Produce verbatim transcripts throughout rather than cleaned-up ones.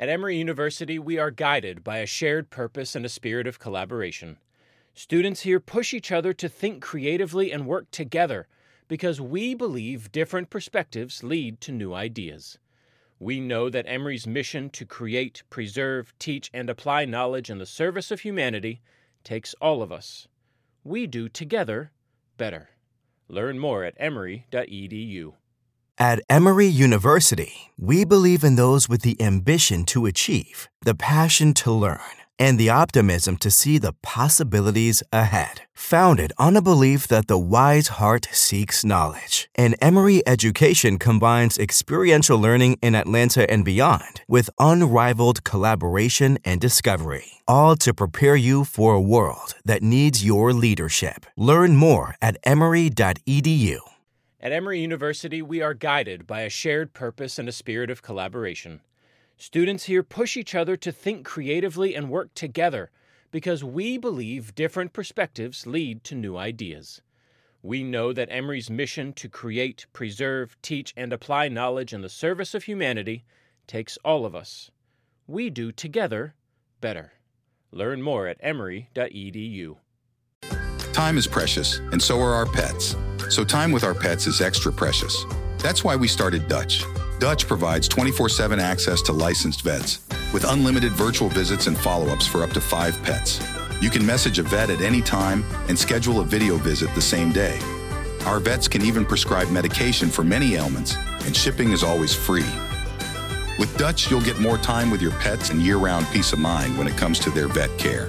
At Emory University, we are guided by a shared purpose and a spirit of collaboration. Students here push each other to think creatively and work together because we believe different perspectives lead to new ideas. We know that Emory's mission to create, preserve, teach, and apply knowledge in the service of humanity takes all of us. We do together better. Learn more at emory dot e d u. At Emory University, we believe in those with the ambition to achieve, the passion to learn, and the optimism to see the possibilities ahead. Founded on a belief that the wise heart seeks knowledge, and Emory education combines experiential learning in Atlanta and beyond with unrivaled collaboration and discovery, all to prepare you for a world that needs your leadership. Learn more at emory dot e d u. At Emory University, we are guided by a shared purpose and a spirit of collaboration. Students here push each other to think creatively and work together because we believe different perspectives lead to new ideas. We know that Emory's mission to create, preserve, teach, and apply knowledge in the service of humanity takes all of us. We do together better. Learn more at emory dot e d u. Time is precious, and so are our pets. So time with our pets is extra precious. That's why we started Dutch. Dutch provides twenty-four seven access to licensed vets with unlimited virtual visits and follow-ups for up to five pets. You can message a vet at any time and schedule a video visit the same day. Our vets can even prescribe medication for many ailments, and shipping is always free. With Dutch, you'll get more time with your pets and year-round peace of mind when it comes to their vet care.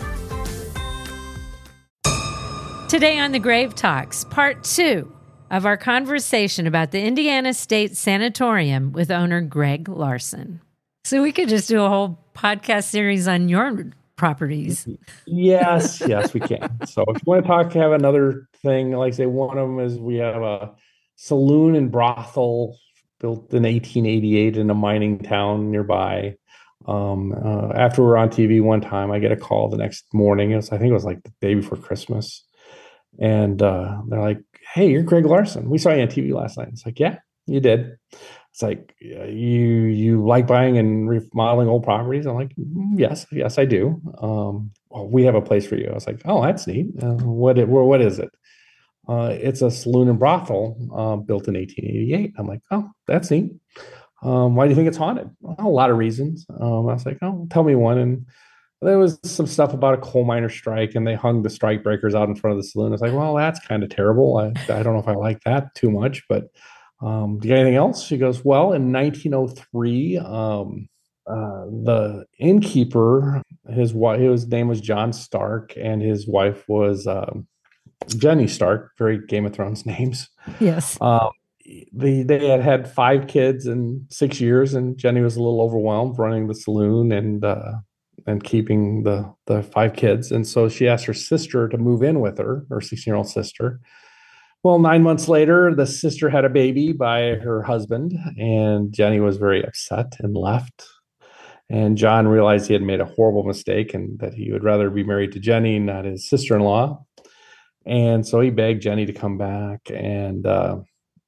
Today on The Grave Talks, part two of our conversation about the Indiana State Sanatorium with owner Greg Larson. So we could just do a whole podcast series on your properties. Yes, yes, we can. So if you want to talk, have another thing, like I say, one of them is we have a saloon and brothel built in eighteen eighty-eight in a mining town nearby. Um, uh, after we were on T V one time, I get a call the next morning. It was, I think it was like the day before Christmas. And uh, they're like, "Hey, you're Greg Larson. We saw you on T V last night." It's like, "Yeah, you did." It's like, "You you like buying and remodeling old properties?" I'm like, "Yes, yes, I do." Um, well, we have a place for you. I was like, "Oh, that's neat. Uh, what it, what is it?" Uh, it's a saloon and brothel uh, built in eighteen eighty-eight. I'm like, "Oh, that's neat. Um, why do you think it's haunted?" Well, a lot of reasons. Um, I was like, "Oh, tell me one." And there was some stuff about a coal miner strike, and they hung the strike breakers out in front of the saloon. I was like, "Well, that's kind of terrible. I, I don't know if I like that too much, but um, do you got anything else?" She goes, "Well, in nineteen oh three, um, uh, the innkeeper, his wife, his name was John Stark, and his wife was um, Jenny Stark, very Game of Thrones names." Yes. Um, they, they had had five kids in six years, and Jenny was a little overwhelmed running the saloon and uh, and keeping the the five kids. And so she asked her sister to move in with her, her sixteen-year-old sister. Well, nine months later, the sister had a baby by her husband, and Jenny was very upset and left. And John realized he had made a horrible mistake and that he would rather be married to Jenny, not his sister-in-law. And so he begged Jenny to come back. And uh,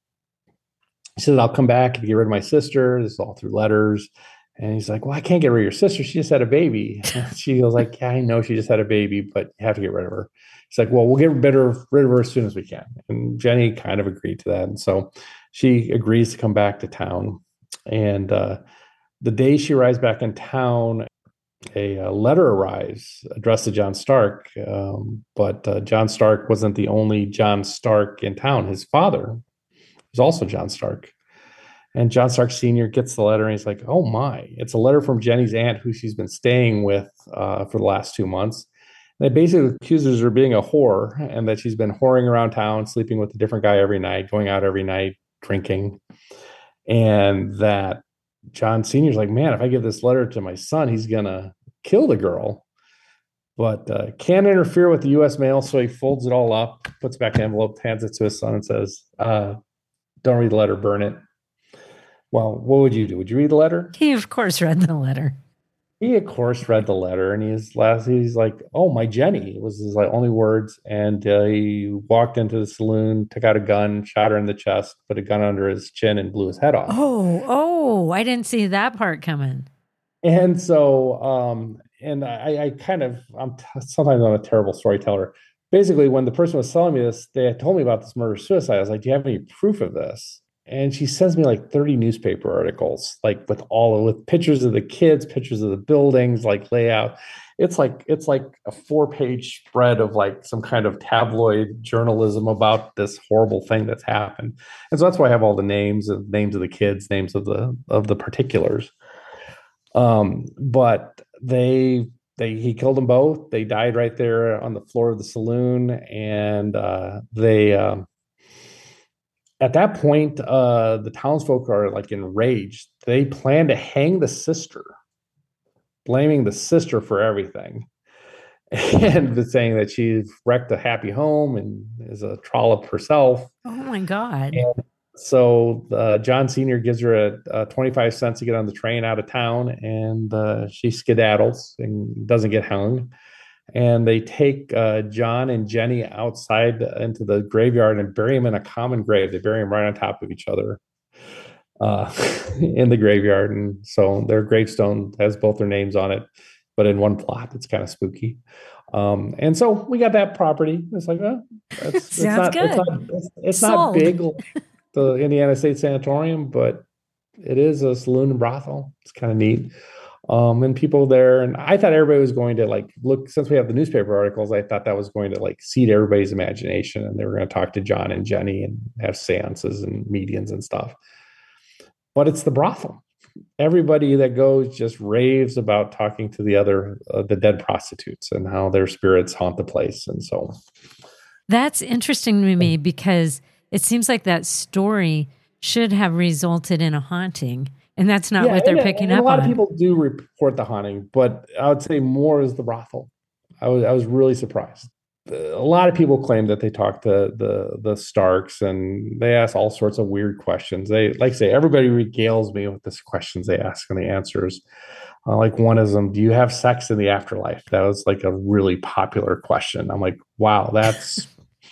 he said, "I'll come back if you get rid of my sister." This is all through letters. And he's like, "Well, I can't get rid of your sister. She just had a baby." She goes like, "Yeah, I know she just had a baby, but you have to get rid of her." He's like, "Well, we'll get rid of, rid of her as soon as we can." And Jenny kind of agreed to that. And so she agrees to come back to town. And uh, the day she arrives back in town, a, a letter arrives addressed to John Stark. Um, but uh, John Stark wasn't the only John Stark in town. His father was also John Stark. And John Stark Senior gets the letter and he's like, "Oh my, it's a letter from Jenny's aunt who she's been staying with uh, for the last two months. They basically accuses her of being a whore and that she's been whoring around town, sleeping with a different guy every night, going out every night, drinking." And that John Senior's like, "Man, if I give this letter to my son, he's going to kill the girl." But uh, can't interfere with the U S mail. So he folds it all up, puts it back in an envelope, hands it to his son and says, uh, "Don't read the letter, burn it." Well, what would you do? Would you read the letter? He, of course, read the letter. He, of course, read the letter, and he's last. He's like, "Oh, my Jenny," was his like only words. And uh, he walked into the saloon, took out a gun, shot her in the chest, put a gun under his chin, and blew his head off. Oh, oh! I didn't see that part coming. And so, um, and I, I kind of, I'm t- sometimes I'm a terrible storyteller. Basically, when the person was selling me this, they had told me about this murder suicide. I was like, "Do you have any proof of this?" And she sends me like thirty newspaper articles, like with all with pictures of the kids, pictures of the buildings, like layout. It's like it's like a four-page spread of like some kind of tabloid journalism about this horrible thing that's happened. And so that's why I have all the names and names of the kids, names of the of the particulars. Um, but they they he killed them both. They died right there on the floor of the saloon, and uh, they um, at that point uh, the townsfolk are like enraged. They plan to hang the sister, blaming the sister for everything, and saying that she wrecked a happy home and is a trollop herself. Oh my God. And so uh, John Senior gives her a, a twenty-five cents to get on the train out of town, and uh, she skedaddles and doesn't get hung. And they take uh, John and Jenny outside into the graveyard and bury them in a common grave. They bury them right on top of each other uh, in the graveyard. And so their gravestone has both their names on it, but in one plot. It's kind of spooky. Um, and so we got that property. It's like, oh, that's, it's Sounds not, good. It's not, it's, it's not big like the Indiana State Sanatorium, but it is a saloon and brothel. It's kind of neat. Um, and people there, and I thought everybody was going to like look, since we have the newspaper articles, I thought that was going to like seed everybody's imagination, and they were going to talk to John and Jenny and have seances and mediums and stuff. But it's the brothel. Everybody that goes just raves about talking to the other, uh, the dead prostitutes, and how their spirits haunt the place. And so that's interesting to me, because it seems like that story should have resulted in a haunting. And that's not yeah, what they're and, picking and up on. A lot on. of people do report the haunting, but I would say more is the brothel. I was I was really surprised. A lot of people claim that they talked to the the Starks, and they ask all sorts of weird questions. They like I say everybody regales me with these questions they ask and the answers. Uh, like one of them, do you have sex in the afterlife? That was like a really popular question. I'm like, wow, that's.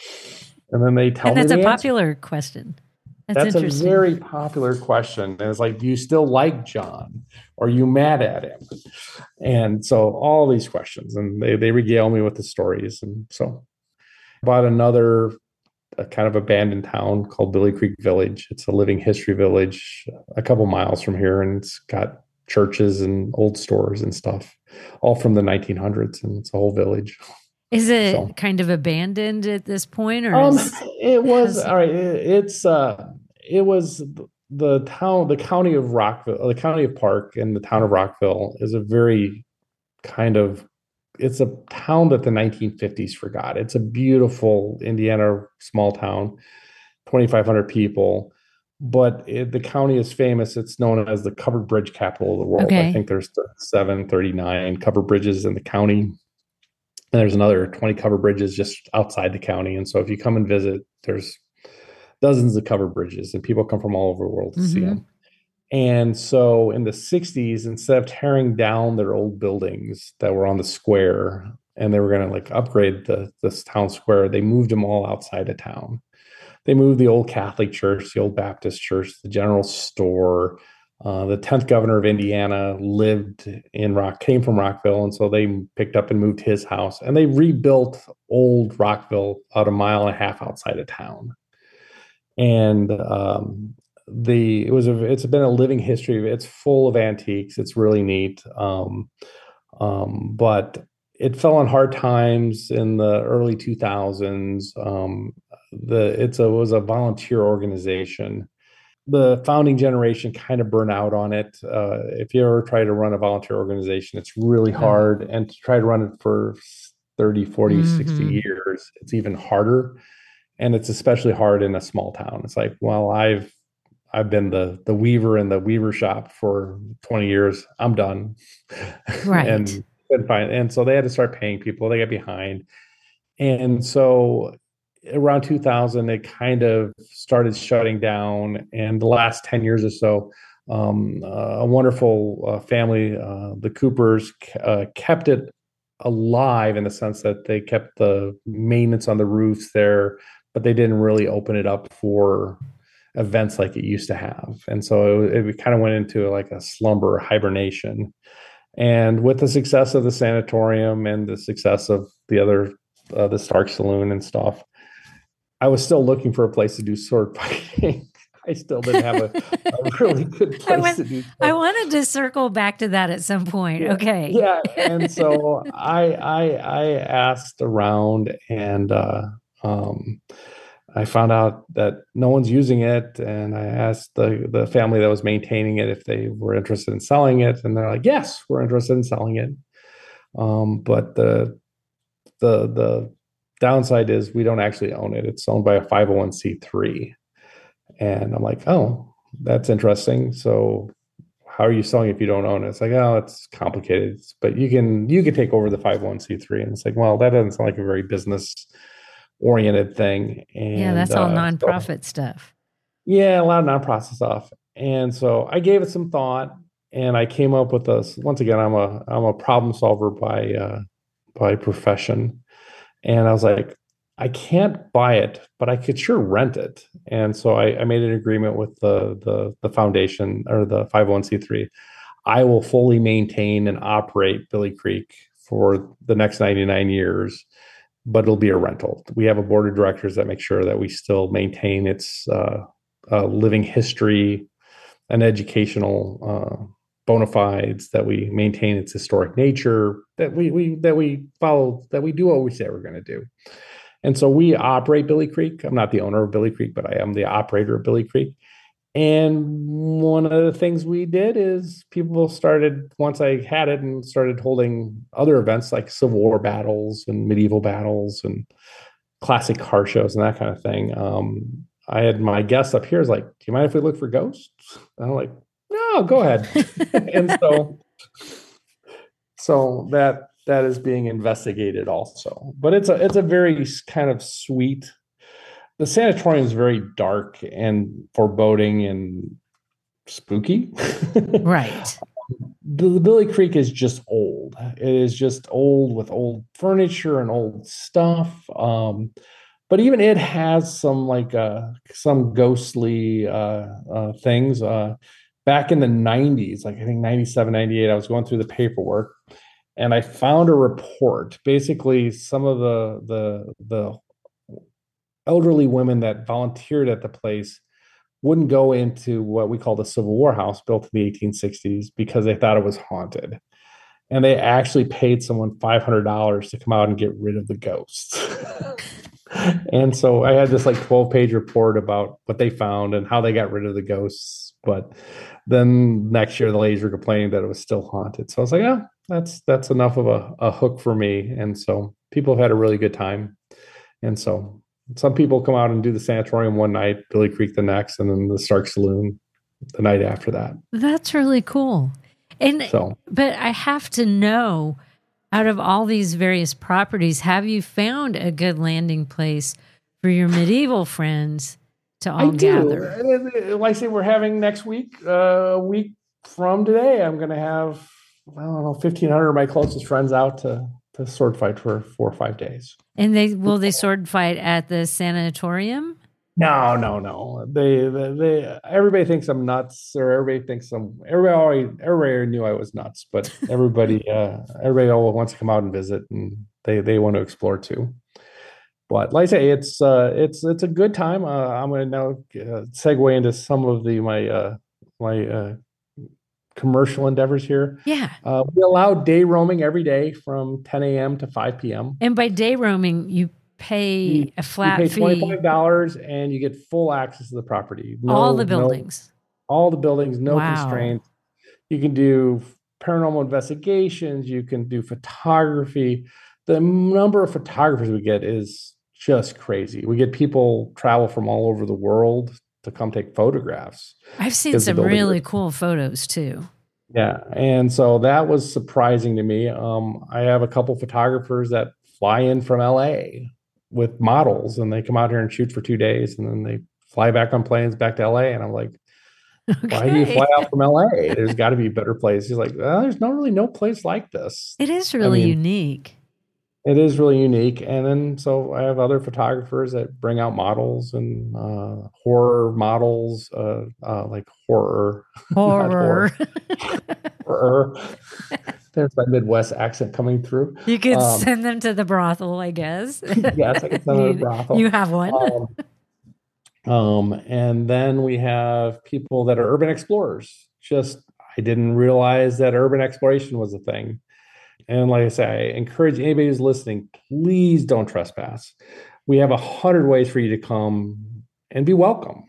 And then they tell and me that's the a answer. popular question. That's, That's a very popular question. And it's like, do you still like John? Or are you mad at him? And so all these questions, and they, they regale me with the stories. And so bought another a kind of abandoned town called Billy Creek Village. It's a living history village a couple miles from here. And it's got churches and old stores and stuff, all from the nineteen hundreds. And it's a whole village. Is it so, kind of abandoned at this point, or um, is, it was has, all right? It, it's uh, it was the town, the county of Rockville, the county of Park, and the town of Rockville is a very kind of it's a town that the nineteen fifties forgot. It's a beautiful Indiana small town, twenty-five hundred people, but it, the county is famous. It's known as the covered bridge capital of the world. Okay. I think there's seven thirty-nine covered bridges in the county. And there's another twenty covered bridges just outside the county. And so if you come and visit, there's dozens of covered bridges, and people come from all over the world to mm-hmm. see them. And so in the sixties, instead of tearing down their old buildings that were on the square, and they were going to like upgrade the this town square, they moved them all outside of town. They moved the old Catholic church, the old Baptist church, the general store. Uh, the tenth governor of Indiana lived in Rock, came from Rockville. And so they picked up and moved his house, and they rebuilt old Rockville out a mile and a half outside of town. And um, the, it was a, it's been a living history. It's full of antiques. It's really neat. Um, um, but it fell on hard times in the early two thousands. Um, the, it's a, it was a volunteer organization. The founding generation kind of burn out on it. Uh, if you ever try to run a volunteer organization, it's really hard. Oh. And to try to run it for thirty, forty, mm-hmm. sixty years, it's even harder. And it's especially hard in a small town. It's like, well, I've I've been the the weaver in the weaver shop for twenty years. I'm done. Right. and, and fine. And so they had to start paying people. They got behind. And so around two thousand, it kind of started shutting down. And the last ten years or so, um, uh, a wonderful uh, family, uh, the Coopers, uh, kept it alive in the sense that they kept the maintenance on the roofs there, but they didn't really open it up for events like it used to have. And so it, it kind of went into like a slumber hibernation. And with the success of the sanatorium and the success of the other, uh, the Stark Saloon and stuff, I was still looking for a place to do sword fighting. I still didn't have a, a really good place I went, to do. I wanted to circle back to that at some point. Yeah, okay. Yeah. And so I, I, I asked around, and uh, um, I found out that no one's using it. And I asked the, the family that was maintaining it if they were interested in selling it. And they're like, yes, we're interested in selling it. Um, but the, the, the downside is we don't actually own it. It's owned by a five oh one c three. And I'm like, oh, that's interesting. So how are you selling if you don't own it? It's like, oh, it's complicated, but you can, you can take over the five oh one c three. And it's like, well, that doesn't sound like a very business oriented thing. And yeah, that's all uh, nonprofit so, stuff. Yeah, a lot of nonprofit stuff. And so I gave it some thought, and I came up with this. Once again, I'm a I'm a problem solver by uh, by profession, and I was like, I can't buy it, but I could sure rent it. And so I, I made an agreement with the the the foundation, or the five oh one c three. I will fully maintain and operate Billy Creek for the next ninety-nine years. But it'll be a rental. We have a board of directors that make sure that we still maintain its uh, uh, living history and educational uh, bona fides, that we maintain its historic nature, that we we that we follow, that we do what we say we're going to do. And so we operate Billy Creek. I'm not the owner of Billy Creek, but I am the operator of Billy Creek. And one of the things we did is people started, once I had it, and started holding other events like Civil War battles and medieval battles and classic car shows and that kind of thing. Um, I had my guest up here is like, do you mind if we look for ghosts? And I'm like, no, go ahead. And so, so that, that is being investigated also, but it's a, it's a very kind of sweet. The sanatorium is very dark and foreboding and spooky. Right. The, the Billy Creek is just old. It is just old with old furniture and old stuff. Um, but even it has some like uh, some ghostly uh, uh, things. Uh, back in the nineties, like I think ninety-seven, ninety-eight, I was going through the paperwork, and I found a report. Basically, some of the the the elderly women that volunteered at the place wouldn't go into what we call the Civil War house, built in the eighteen sixties, because they thought it was haunted. And they actually paid someone five hundred dollars to come out and get rid of the ghosts. And so I had this like twelve page report about what they found and how they got rid of the ghosts. But then next year, the ladies were complaining that it was still haunted. So I was like, yeah, that's, that's enough of a, a hook for me. And so people have had a really good time. And so some people come out and do the sanatorium one night, Billy Creek the next, and then the Stark Saloon the night after that. That's really cool. And so, but I have to know, out of all these various properties, have you found a good landing place for your medieval friends to all I gather? do. Like I say, we're having next week, uh, a week from today, I'm going to have, I don't know, fifteen hundred of my closest friends out to, to sword fight for four or five days. And they will they sword fight at the sanatorium? No, no, no. They, they, they, everybody thinks I'm nuts, or everybody thinks I'm. Everybody already, everybody already knew I was nuts, but everybody, uh, everybody all wants to come out and visit, and they, they want to explore too. But like I say, it's, uh, it's, it's a good time. Uh, I'm going to now uh, segue into some of the my, uh, my uh, commercial endeavors here. Yeah. Uh, we allow day roaming every day from ten a.m. to five p.m. And by day roaming, you pay you, a flat you pay fee. twenty-five dollars and you get full access to the property. No, all the buildings. No, all the buildings, no Wow. constraints. You can do paranormal investigations. You can do photography. The number of photographers we get is just crazy. We get people travel from all over the world to come take photographs. I've seen some really cool photos too. Yeah. And so that was surprising to me. Um, I have a couple photographers that fly in from L A with models, and they come out here and shoot for two days and then they fly back on planes back to L A. And I'm like, okay. Why do you fly out from L A? There's got to be a better place. He's like, well, there's not really no place like this. It is really I mean, unique. It is really unique. And then so I have other photographers that bring out models and uh, horror models, uh, uh, like horror, not Horror. horror, horror. There's my Midwest accent coming through. You could Um, send them to the brothel, I guess. yes, I can send them to you, the brothel. you have one. Um, um, and then we have people that are urban explorers. Just I didn't realize that urban exploration was a thing. And like I say, I encourage anybody who's listening, please don't trespass. We have a hundred ways for you to come and be welcome.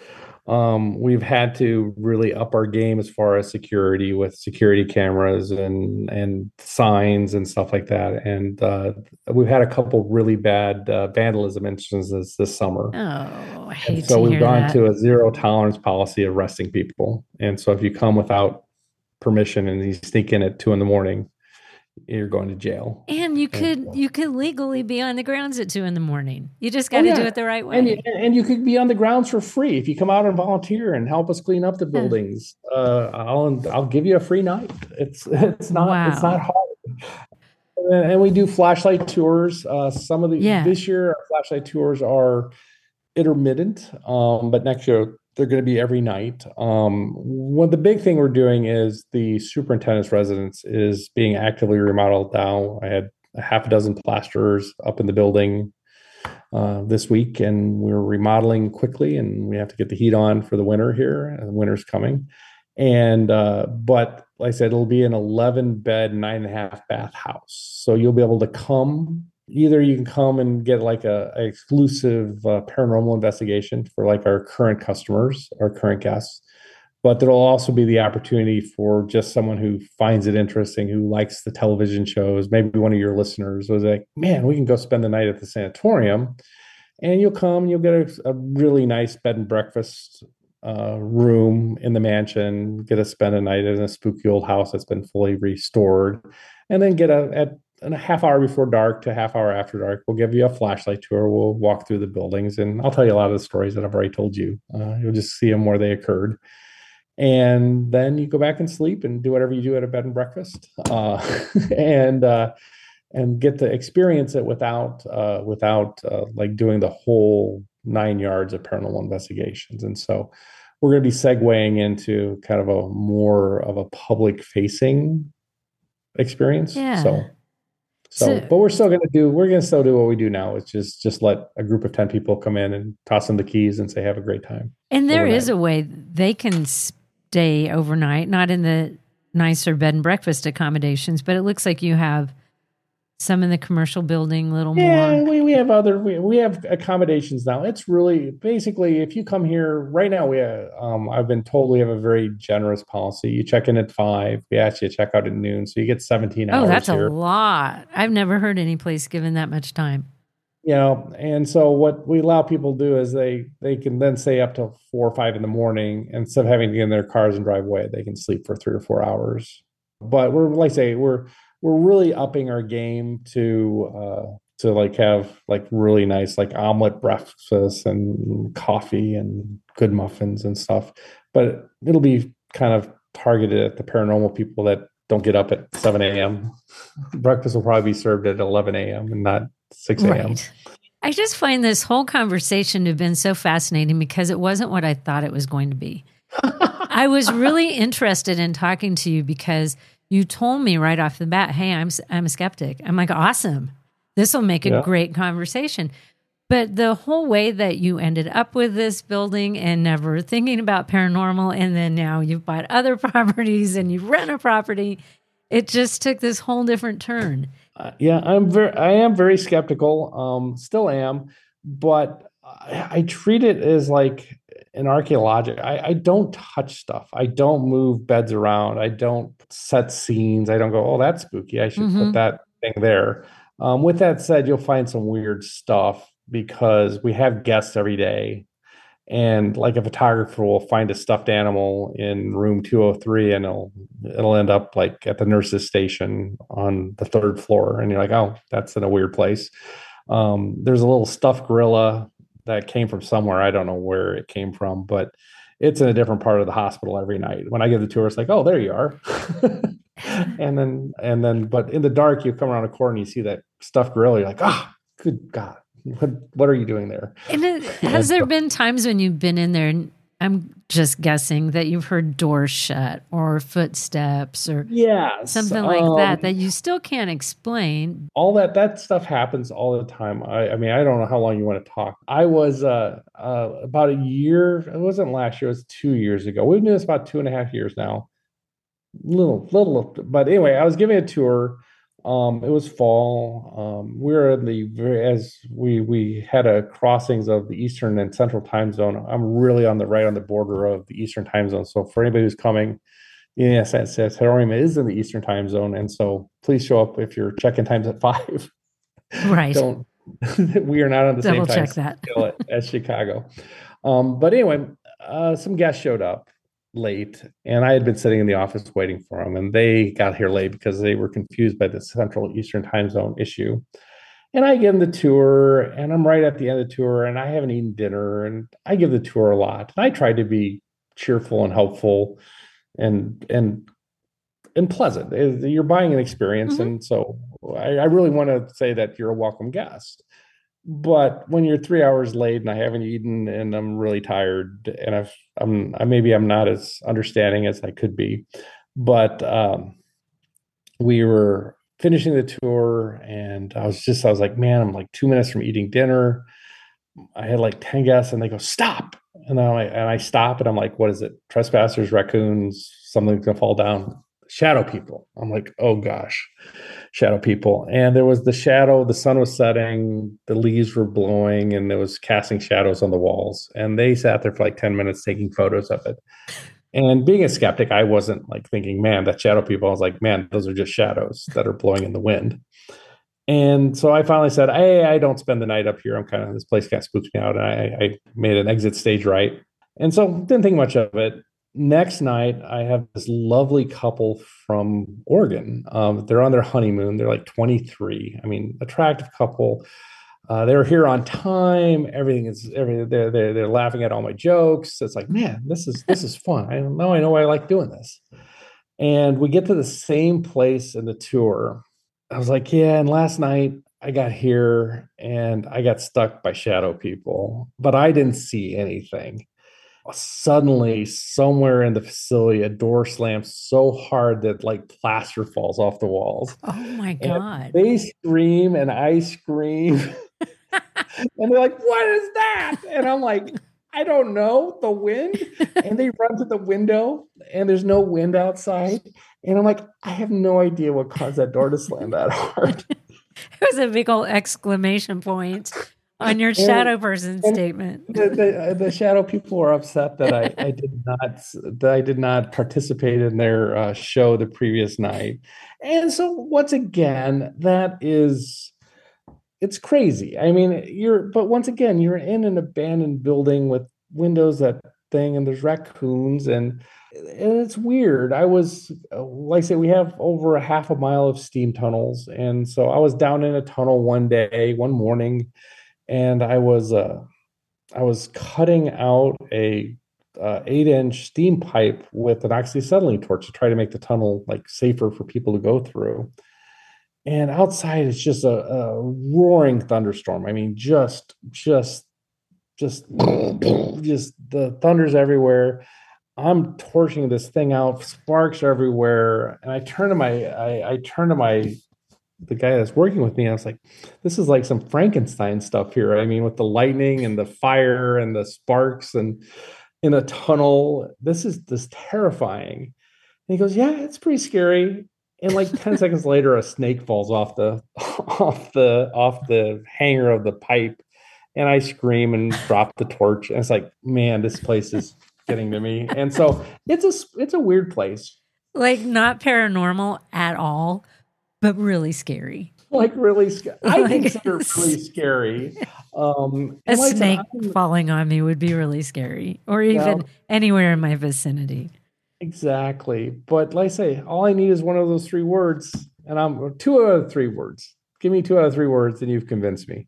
Um, we've had to really up our game as far as security with security cameras and and signs and stuff like that. And uh, we've had a couple really bad uh, vandalism instances this summer. Oh, I And hate so to we've hear gone that. to a zero tolerance policy of arresting people. And so if you come without permission and you sneak in at two in the morning, you're going to jail. And you could And, uh, you could legally be on the grounds at two in the morning. You just got Oh, to yeah. do it the right way. And you, and you could be on the grounds for free if you come out and volunteer and help us clean up the Yeah. buildings. Uh, I'll I'll give you a free night. It's it's not it's Wow. not hard. And, and we do flashlight tours. Uh, some of the Yeah. this year our flashlight tours are intermittent, um, but next year they're going to be every night. Um, one the big thing we're doing is the superintendent's residence is being actively remodeled now. I had a half a dozen plasterers up in the building uh, this week, and we're remodeling quickly, and we have to get the heat on for the winter here, and the winter's coming. And uh, but like I said, it'll be an eleven bed, nine and a half bath house. So you'll be able to come. Either you can come and get like a, a exclusive uh, paranormal investigation for like our current customers, our current guests, but there'll also be the opportunity for just someone who finds it interesting, who likes the television shows. Maybe one of your listeners was like, "Man, we can go spend the night at the sanatorium," and you'll come, and you'll get a, a really nice bed and breakfast uh, room in the mansion. Get to spend a night in a spooky old house that's been fully restored, and then get a at and a half hour before dark to a half hour after dark, we'll give you a flashlight tour. We'll walk through the buildings, and I'll tell you a lot of the stories that I've already told you. Uh, you'll just see them where they occurred. And then you go back and sleep and do whatever you do at a bed and breakfast, uh, and uh, and get to experience it without uh, without uh, like doing the whole nine yards of paranormal investigations. And so we're going to be segueing into kind of a more of a public facing experience. Yeah. So. So, So- but we're still going to do, we're going to still do what we do now. It's just, just let a group of ten people come in and toss them the keys and say, have a great time. And there overnight. is a way they can stay overnight, not in the nicer bed and breakfast accommodations, but it looks like you have some in the commercial building, a little Yeah, more. we, we have other, we, we have accommodations now. It's really basically, if you come here right now, we have, um, I've been told we have a very generous policy. You check in at five, we ask you to check out at noon. So you get seventeen Oh, hours that's here. a lot. I've never heard any place given that much time. You know, and so what we allow people to do is they they can then stay up till four or five in the morning, and instead of having to get in their cars and drive away, they can sleep for three or four hours. But we're like I say, we're we're really upping our game to uh to like have like really nice like omelet breakfasts and coffee and good muffins and stuff. But it'll be kind of targeted at the paranormal people that don't get up at seven a.m. Breakfast will probably be served at eleven a.m. and not six a.m. Right. I just find this whole conversation to have been so fascinating because it wasn't what I thought it was going to be. I was really interested in talking to you because you told me right off the bat, hey, I'm I'm a skeptic. I'm like, awesome. This will make a Yeah. great conversation. But the whole way that you ended up with this building and never thinking about paranormal, and then now you've bought other properties and you rent a property, it just took this whole different turn. Uh, yeah, I'm very, I am very skeptical. Um, still am, but I, I treat it as like an archaeologic. I, I don't touch stuff. I don't move beds around. I don't set scenes. I don't go, oh, that's spooky. I should Mhm. put that thing there. Um, with that said, you'll find some weird stuff because we have guests every day. And like a photographer will find a stuffed animal in room two oh three, and it'll it'll end up like at the nurse's station on the third floor. And you're like, oh, that's in a weird place. Um, there's a little stuffed gorilla that came from somewhere. I don't know where it came from, but it's in a different part of the hospital every night. When I give the tour, it's like, oh, there you are. and then, and then, but in the dark, you come around a corner and you see that stuffed gorilla. You're like, ah, oh, good God, what, what are you doing there? And it, has there been times when you've been in there, and I'm just guessing, that you've heard doors shut or footsteps or yes, something like um, that, that you still can't explain? All that, that stuff happens all the time. I, I mean, I don't know how long you want to talk. I was uh, uh, about a year, it wasn't last year, it was two years ago. We've been doing this about two and a half years now. Little, little, but anyway, I was giving a tour. Um, it was fall. Um, we were in the very, as we we had a crossings of the Eastern and Central time zone. I'm really on the right on the border of the Eastern time zone. So for anybody who's coming, yes, that says Sanatorum is in the Eastern time zone, and so please show up if your check-in time's at five. Right. Don't. We are not on the Double same time check that. as Chicago. Um, but anyway, uh, some guests showed up late, and I had been sitting in the office waiting for them, and they got here late because they were confused by the Central Eastern time zone issue. And I give them the tour, and I'm right at the end of the tour, and I haven't eaten dinner, and I give the tour a lot. And I tried to be cheerful and helpful and and and pleasant. You're buying an experience, mm-hmm. and so I, I really want to say that you're a welcome guest. But when you're three hours late and I haven't eaten and I'm really tired and I've, I'm, I, maybe I'm not as understanding as I could be, but um, we were finishing the tour and I was just, I was like, man, I'm like two minutes from eating dinner. I had like ten guests and they go, stop. And I, and I stop and I'm like, what is it? Trespassers, raccoons, something's going to fall down. Shadow people. I'm like, oh gosh, shadow people. And there was the shadow, the sun was setting, the leaves were blowing, and it was casting shadows on the walls. And they sat there for like ten minutes taking photos of it. And being a skeptic, I wasn't like thinking, man, that shadow people. I was like, man, those are just shadows that are blowing in the wind. And so I finally said, hey, I don't spend the night up here. I'm kind of, this place kind of spooks me out. And I, I made an exit stage right. And so didn't think much of it. Next night, I have this lovely couple from Oregon. Um, they're on their honeymoon. They're like twenty-three. I mean, attractive couple. Uh, they were here on time. Everything is everything. They're, they're they're laughing at all my jokes. It's like, man, this is this is fun. I know I know I like doing this. And we get to the same place in the tour. I was like, yeah. And last night I got here and I got stuck by shadow people, but I didn't see anything. Suddenly, somewhere in the facility, a door slams so hard that like plaster falls off the walls. Oh my God. And they scream and I scream. And they're like, what is that? And I'm like, I don't know, the wind. And they run to the window and there's no wind outside. And I'm like, I have no idea what caused that door to slam that hard. It was a big old exclamation point on your shadow and, person and statement. The, the, the shadow people were upset that I, I did not that I did not participate in their uh, show the previous night. And so once again, that is, it's crazy. I mean, you're, but once again, you're in an abandoned building with windows that thing, and there's raccoons, and, and it's weird. I was, like I say, we have over a half a mile of steam tunnels. And so I was down in a tunnel one day, one morning, and I was uh, I was cutting out a uh, eight inch steam pipe with an oxyacetylene torch to try to make the tunnel like safer for people to go through. And outside it's just a, a roaring thunderstorm. I mean, just just just just the thunder's everywhere. I'm torching this thing out, sparks are everywhere, and I turn to my I, I turn to my the guy that's working with me, I was like, this is like some Frankenstein stuff here. I mean, with the lightning and the fire and the sparks and in a tunnel, this is this terrifying. And he goes, yeah, it's pretty scary. And like ten seconds later, a snake falls off the off the off the hanger of the pipe, and I scream and drop the torch. And it's like, man, this place is getting to me. And so it's a it's a weird place. Like not paranormal at all, but really scary. Like really scary. I consider it really scary. Um, a like snake so falling on me would be really scary, or even well, anywhere in my vicinity. Exactly. But like I say, all I need is one of those three words, and I'm two out of three words. Give me two out of three words, and you've convinced me.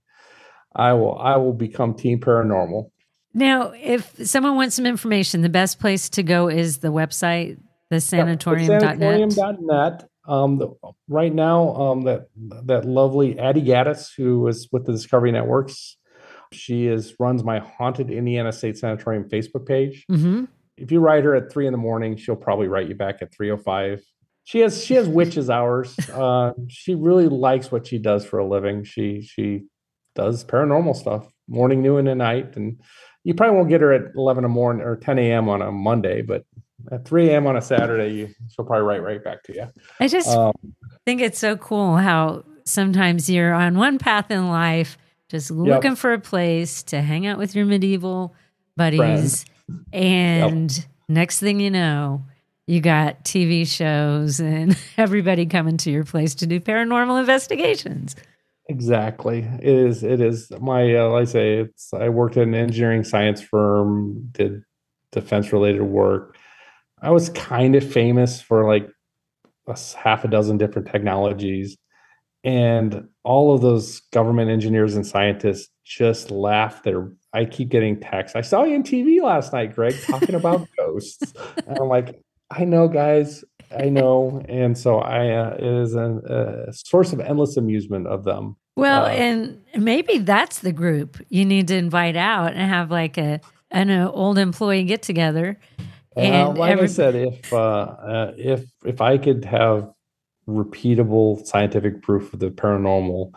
I will. I will become Team Paranormal. Now, if someone wants some information, the best place to go is the website, The sanatorium dot net. sanatorium dot net. Um, the, right now, um, that that lovely Addie Gaddis, who was with the Discovery Networks, she is runs my Haunted Indiana State Sanatorium Facebook page. Mm-hmm. If you write her at three in the morning, she'll probably write you back at three oh five. She has she has witches hours. Uh, she really likes what she does for a living. She she does paranormal stuff morning, noon, and night. And you probably won't get her at eleven in the morning or ten a.m. on a Monday, but at three a.m. on a Saturday, you, she'll probably write right back to you. I just um, think it's so cool how sometimes you're on one path in life, just looking yep. for a place to hang out with your medieval buddies. Friends. And yep. next thing you know, you got T V shows and everybody coming to your place to do paranormal investigations. Exactly. It is. It is my, uh, like I say, it's, I worked at an engineering science firm, did defense related work. I was kind of famous for like a half a dozen different technologies. And all of those government engineers and scientists just laugh their, I keep getting texts. I saw you on T V last night, Greg, talking about ghosts. And I'm like, I know, guys, I know. And so I, uh, it is a, a source of endless amusement of them. Well, uh, and maybe that's the group you need to invite out and have like a an old employee get together. And uh, like every- I said, if uh, uh, if if I could have repeatable scientific proof of the paranormal,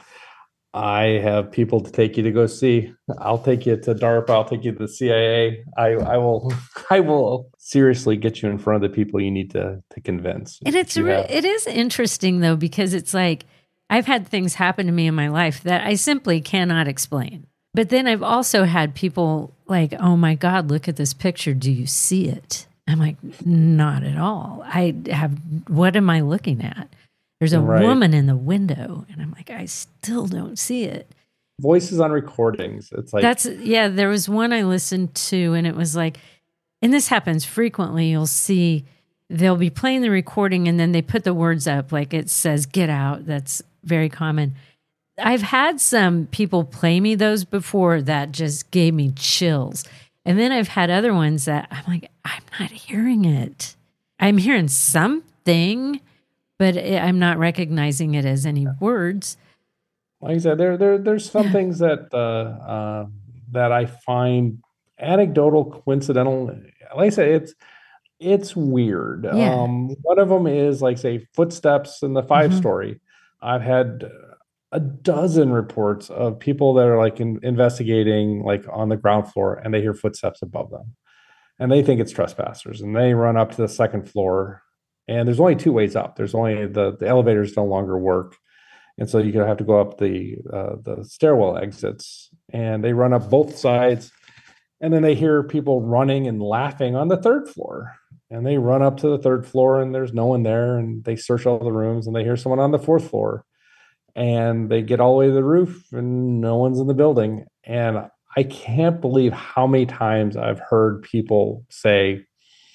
I have people to take you to go see. I'll take you to DARPA. I'll take you to the C I A. I, I will. I will seriously get you in front of the people you need to to convince. And it's re- it is interesting though, because it's like I've had things happen to me in my life that I simply cannot explain. But then I've also had people like, "Oh my God, look at this picture. Do you see it?" I'm like, "Not at all. I have. What am I looking at? There's a right. woman in the window," and I'm like, "I still don't see it." Voices on recordings. It's like that's yeah. There was one I listened to, and it was like, and this happens frequently. You'll see they'll be playing the recording, and then they put the words up, like it says "get out." That's very common. I've had some people play me those before that just gave me chills. And then I've had other ones that I'm like, I'm not hearing it. I'm hearing something, but I'm not recognizing it as any words. Like I said, there, there, there's some things that uh, uh, that I find anecdotal, coincidental. Like I said, it's it's weird. Yeah. Um, one of them is like, say, footsteps in the five Mm-hmm. story. I've had a dozen reports of people that are like in, investigating like on the ground floor, and they hear footsteps above them, and they think it's trespassers, and they run up to the second floor, and there's only two ways up. There's only the, the elevators no longer work. And so you're going to have to go up the, uh, the stairwell exits, and they run up both sides, and then they hear people running and laughing on the third floor, and they run up to the third floor, and there's no one there, and they search all the rooms, and they hear someone on the fourth floor. And they get all the way to the roof and no one's in the building. And I can't believe how many times I've heard people say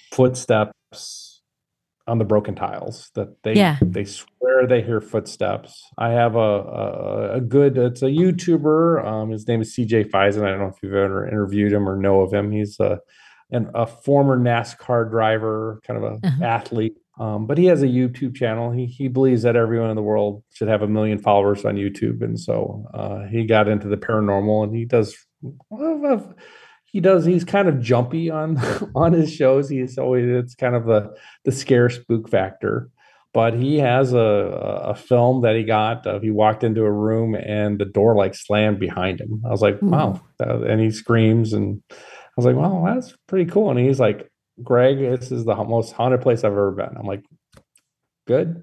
footsteps on the broken tiles, that they Yeah. they swear they hear footsteps. I have a a, a good, it's a YouTuber. Um, his name is C J Fison. I don't know if you've ever interviewed him or know of him. He's a, an, a former NASCAR driver, kind of a uh-huh. athlete. Um, but he has a YouTube channel. He he believes that everyone in the world should have a million followers on YouTube, and so uh, he got into the paranormal. And he does, well, he does. He's kind of jumpy on on his shows. He's always it's kind of the the scare spook factor. But he has a a film that he got. Uh, he walked into a room and the door like slammed behind him. I was like, wow! And he screams, and I was like, wow, that's pretty cool. And he's like, Greg, this is the most haunted place I've ever been. I'm like, good.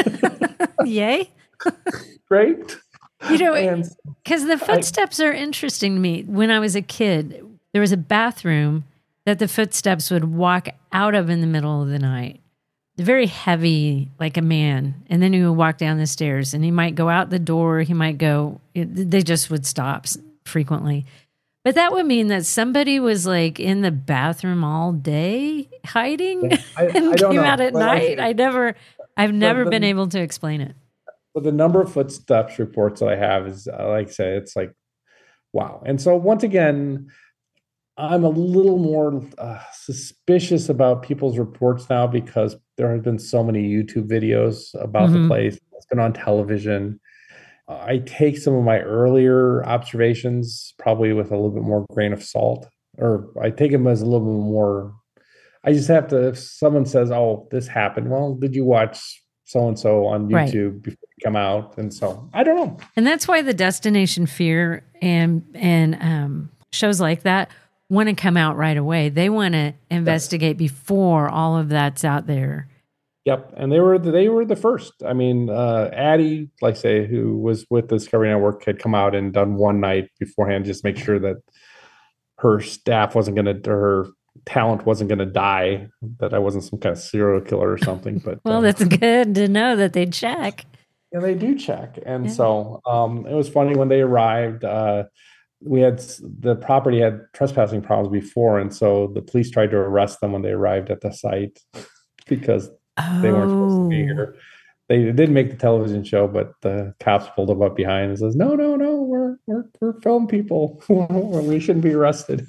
Yay. Great. You know, because the footsteps I, are interesting to me. When I was a kid, there was a bathroom that the footsteps would walk out of in the middle of the night. Very heavy, like a man. And then he would walk down the stairs, and he might go out the door. He might go, it, they just would stop frequently. But that would mean that somebody was like in the bathroom all day hiding I, and I don't came know. out at but night. I, I never, I've never the, been able to explain it. But the number of footsteps reports that I have is, uh, like I say, it's like, wow. And so once again, I'm a little more uh, suspicious about people's reports now because there have been so many YouTube videos about Mhm. the place. It's been on television. I take some of my earlier observations probably with a little bit more grain of salt, or I take them as a little bit more. I just have to, if someone says, oh, this happened, well, did you watch so-and-so on Right. YouTube before you come out? And so I don't know. And that's why the Destination Fear and and um, shows like that want to come out right away. They want to investigate before all of that's out there. Yep, and they were they were the first. I mean, uh, Addie, like say, who was with the Discovery Network, had come out and done one night beforehand, just make sure that her staff wasn't going to, her talent wasn't going to die, that I wasn't some kind of serial killer or something. But Well, uh, that's good to know that they check. yeah, they do check, and Yeah. so um, it was funny when they arrived. Uh, we had the property had trespassing problems before, and so the police tried to arrest them when they arrived at the site because they weren't supposed to be Oh. here. They didn't make the television show, but the cops pulled them up behind and says, "No, no, no, we're we're we're film people. We shouldn't be arrested."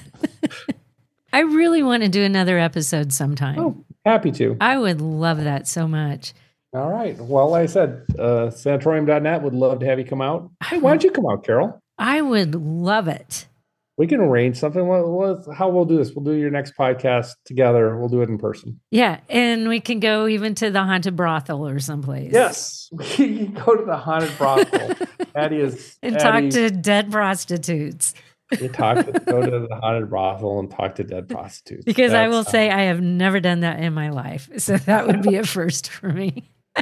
I really want to do another episode sometime. Oh, happy to. I would love that so much. All right. Well, like I said, uh, sanatorium dot net would love to have you come out. Hey, why don't you come out, Carol? I would love it. We can arrange something. What, what, how we'll do this? We'll do your next podcast together. We'll do it in person. Yeah, and we can go even to the haunted brothel or someplace. Yes, we can go to the haunted brothel. Addie is And Addie, talk to dead prostitutes. We talk to go to the haunted brothel and talk to dead prostitutes. Because I will That's, say I have never done that in my life. So that would be a first for me.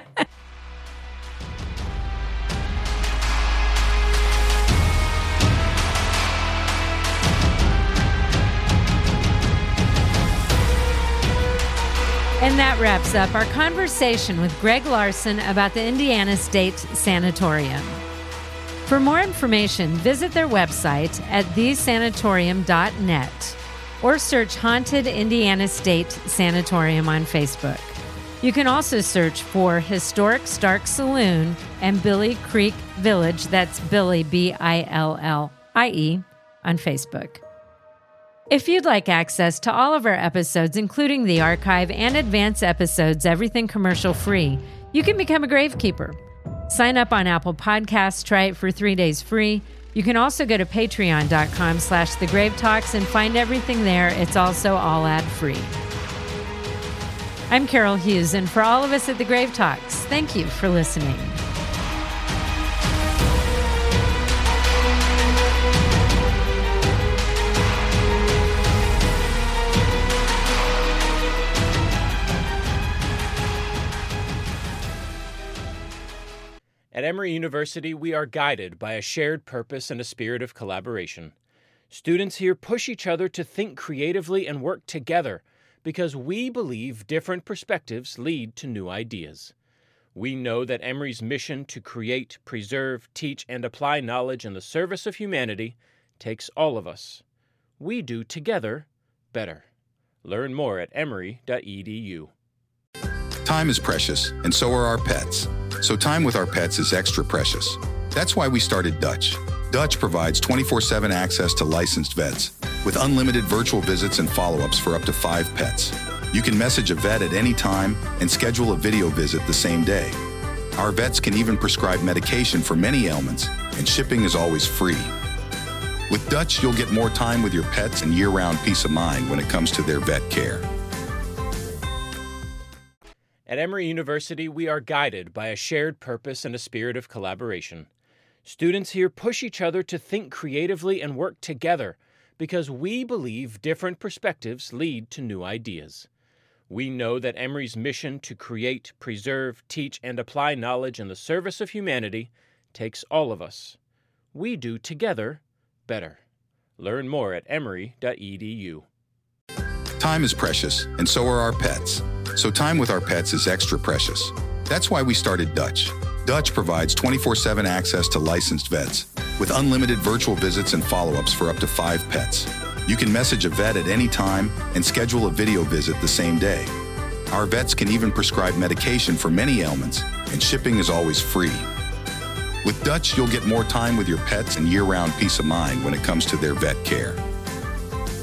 And that wraps up our conversation with Greg Larson about the Indiana State Sanatorium. For more information, visit their website at the sanatorium dot net or search Haunted Indiana State Sanatorium on Facebook. You can also search for Historic Stark Saloon and Billy Creek Village, that's Billy, B I L L I E, on Facebook. If you'd like access to all of our episodes, including the archive and advanced episodes, everything commercial free, you can become a gravekeeper. Sign up on Apple Podcasts, try it for three days free. You can also go to patreon.com slash the Grave Talks and find everything there. It's also all ad-free. I'm Carol Hughes, and for all of us at the Grave Talks, thank you for listening. At Emory University, we are guided by a shared purpose and a spirit of collaboration. Students here push each other to think creatively and work together because we believe different perspectives lead to new ideas. We know that Emory's mission to create, preserve, teach, and apply knowledge in the service of humanity takes all of us. We do together better. Learn more at emory dot e d u. Time is precious, and so are our pets. So time with our pets is extra precious. That's why we started Dutch. Dutch provides twenty-four seven access to licensed vets with unlimited virtual visits and follow-ups for up to five pets. You can message a vet at any time and schedule a video visit the same day. Our vets can even prescribe medication for many ailments, and shipping is always free. With Dutch, you'll get more time with your pets and year-round peace of mind when it comes to their vet care. At Emory University, we are guided by a shared purpose and a spirit of collaboration. Students here push each other to think creatively and work together because we believe different perspectives lead to new ideas. We know that Emory's mission to create, preserve, teach, and apply knowledge in the service of humanity takes all of us. We do together better. Learn more at emory dot e d u. Time is precious, and so are our pets. So time with our pets is extra precious. That's why we started Dutch. Dutch provides twenty-four seven access to licensed vets with unlimited virtual visits and follow-ups for up to five pets. You can message a vet at any time and schedule a video visit the same day. Our vets can even prescribe medication for many ailments, and shipping is always free. With Dutch, you'll get more time with your pets and year-round peace of mind when it comes to their vet care.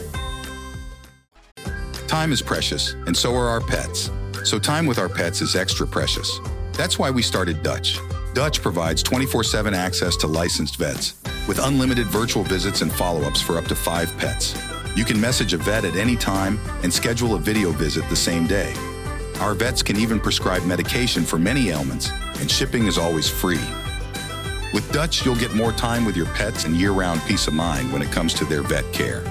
Time is precious, and so are our pets. So time with our pets is extra precious. That's why we started Dutch. Dutch provides twenty-four seven access to licensed vets with unlimited virtual visits and follow-ups for up to five pets. You can message a vet at any time and schedule a video visit the same day. Our vets can even prescribe medication for many ailments, and shipping is always free. With Dutch, you'll get more time with your pets and year-round peace of mind when it comes to their vet care.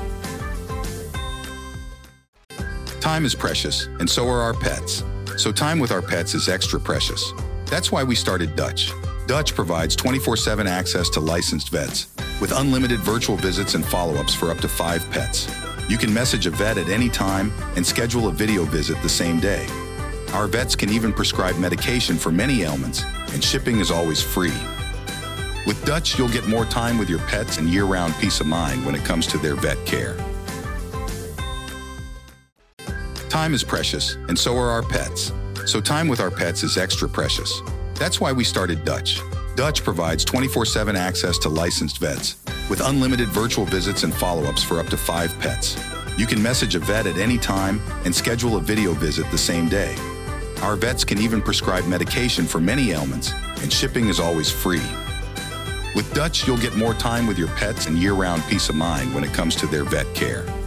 Time is precious, and so are our pets. So time with our pets is extra precious. That's why we started Dutch. Dutch provides twenty-four seven access to licensed vets with unlimited virtual visits and follow-ups for up to five pets. You can message a vet at any time and schedule a video visit the same day. Our vets can even prescribe medication for many ailments, and shipping is always free. With Dutch, you'll get more time with your pets and year-round peace of mind when it comes to their vet care. Time is precious, and so are our pets. So time with our pets is extra precious. That's why we started Dutch. Dutch provides twenty-four seven access to licensed vets with unlimited virtual visits and follow-ups for up to five pets. You can message a vet at any time and schedule a video visit the same day. Our vets can even prescribe medication for many ailments, and shipping is always free. With Dutch, you'll get more time with your pets and year-round peace of mind when it comes to their vet care.